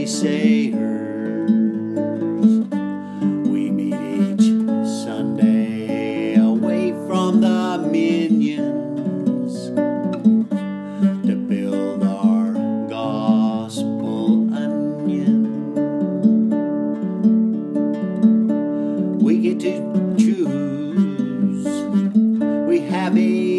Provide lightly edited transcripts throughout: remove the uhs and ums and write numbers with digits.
naysayers. We meet each Sunday away from the minions to build our gospel onion. We get to choose, we have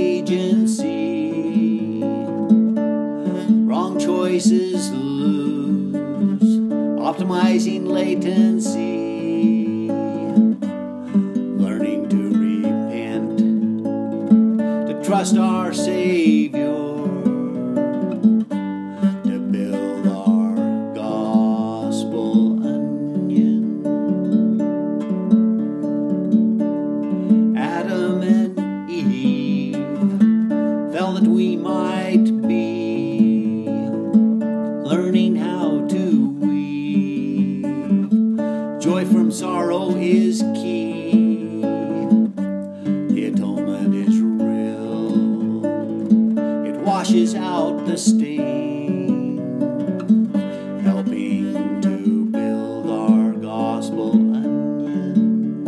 agency. Wrong choices lose, optimizing latency. Learning to repent, to trust our Savior, to build our gospel onion. Adam and Eve fell that we might be, learning how to weave. Joy from sorrow is key. The atonement is real. It washes out the stain, helping to build our gospel onion.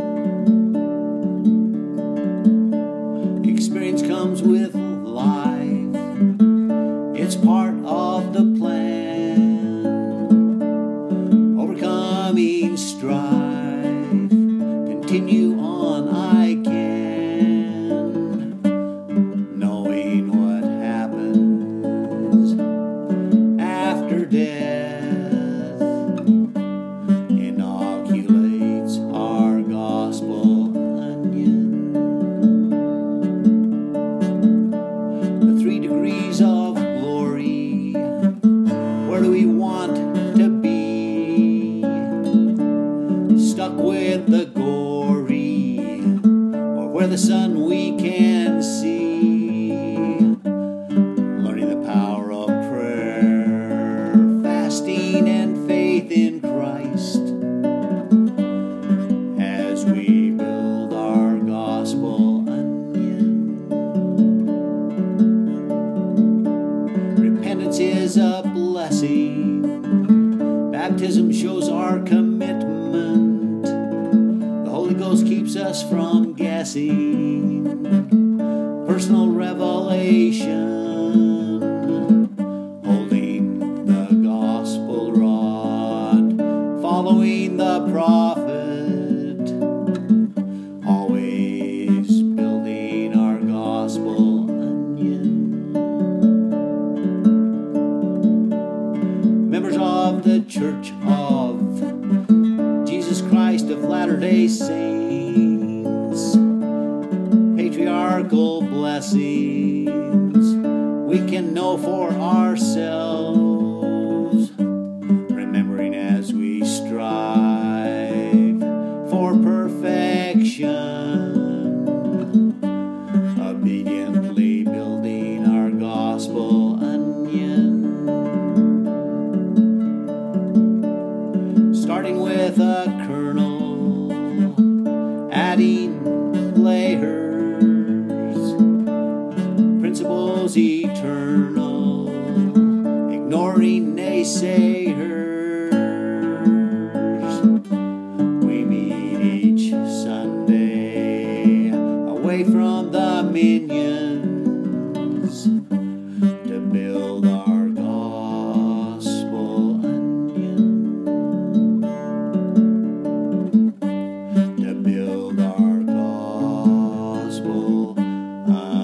Experience comes with life. It's part of the plan. Overcoming strife, continue on I can. Knowing what happens after death inoculates our gospel onion. The 3 degrees of glory, where do we want to be? Stuck with the gory, or where the sun we can see? Learning the power of prayer, fasting and faith in Christ, as we build our gospel onion. Repentance is a blessing. Baptism shows our commitment. The Holy Ghost keeps us from guessing. Personal revelation, holding the gospel rod, following the prophet, always building our gospel onion. Members of the Church of Jesus Christ of Latter-day Saints, patriarchal blessings we can know for ourselves, remembering as we strive for perfection, obediently building our gospel onion. Starting with a kernel, adding layers, principles eternal, ignoring naysayers. We meet each Sunday away from the minions to build our gospel onion. To build our gospel onion.